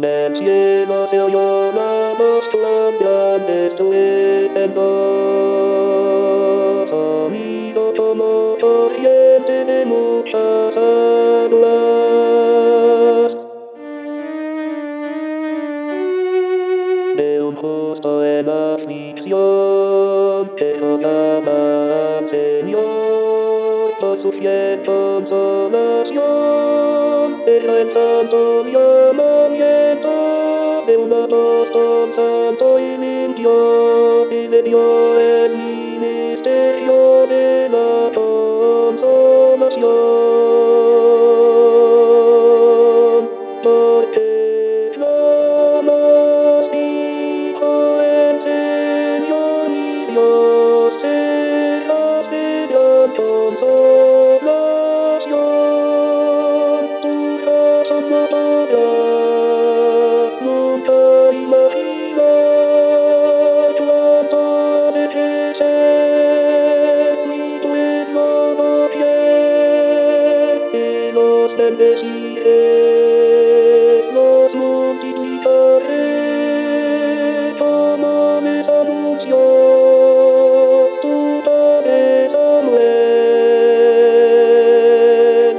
Del cielo se oyó la voz cambiante estruendo, sonido como corriente de muchas aguas. De un justo en aflicción, que rogaba al Señor por su fiel consolación. Era el santo llamamiento de un apóstol santo y limpio, y le dio el ministerio de la consolación. Porque clamas, dijo el Señor mi Dios, serás de gran consolación. Tu razón no podrá nunca imaginar cuánto ha de crecer mi nuevo fiel, que los bendeciré, los multiplicaré, como les anunció tu padre Samuel.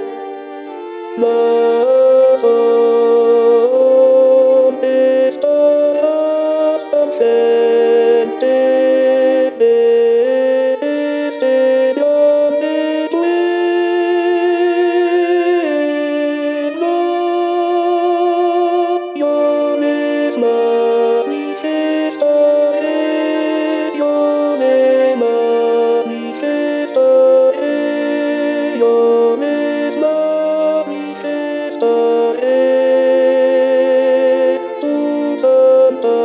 Nazón, estarás al frente de este grande pueblo. Yo les manifestaré, yo me manifestaré, yo les manifestaré tu santa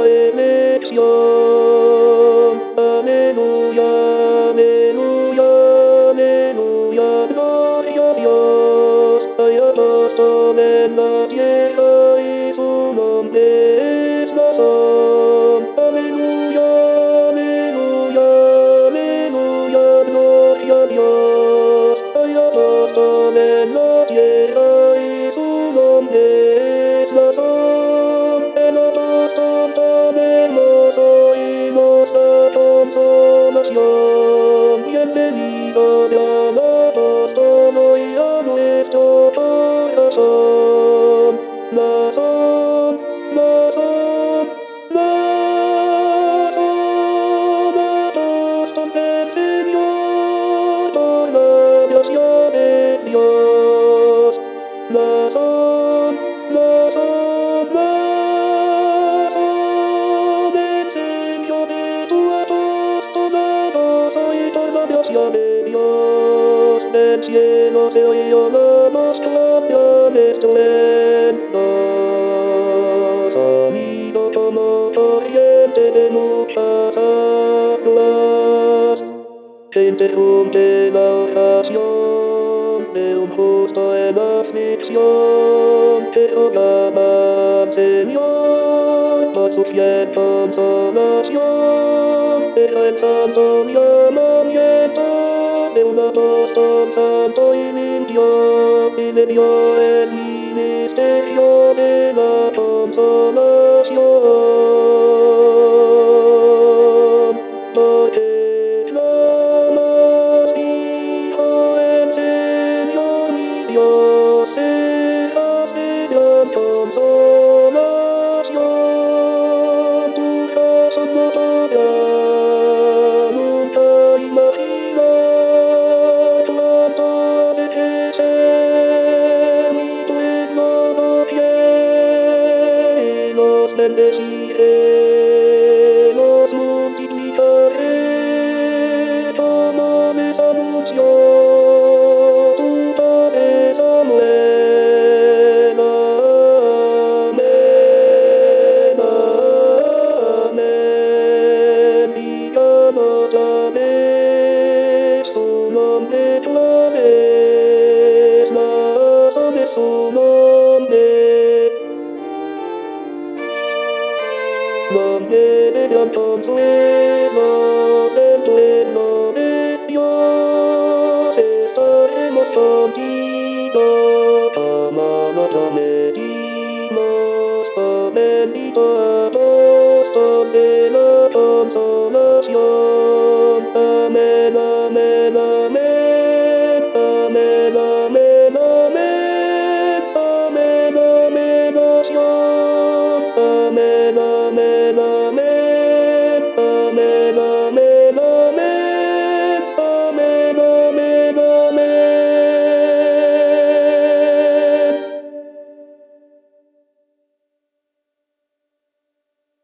elección. Aleluya, aleluya, aleluya, gloria a Dios. Hay apóstol en la tierra y su nombre es Nazón. Aleluya, aleluya, aleluya, gloria a Dios. Hay apóstol en la tierra y su nombre es Nazón. El apóstol tan hermoso y nos da consolación. Bienvenido gran apóstol hoy a nuestro corazón. Nazón, Nazón, Nazón, apóstol del Señor, por la gracia de Dios. Nazón, Nazón, Nazón, en serio de tu apostolado soy por la gracia de Dios. Del cielo se oyó la voz cambiante estruendo, sonido como corriente de muchas aguas. Se interrumpe la oración de un justo en aflicción, que rogaba al Señor por su fiel consolación. Era el santo llamamiento de un apóstol santo y limpio, y le dio el ministerio de la consolación. Porque clamas, dijo el Señor mi Dios, serás de gran consolación. Tu razón no podrá nunca imaginar cuánto ha de crecer mi nuevo fiel. Los bendeciré, los multiplicaré, como les anunció tu padre Samuel. Amén, amén. Digan otra vez su nombre, claves, Nazón es su nombre. Nombre de gran consuelo del pueblo de Dios, estaremos contigo, como lo prometimos, bendito a todos, donde la consolación.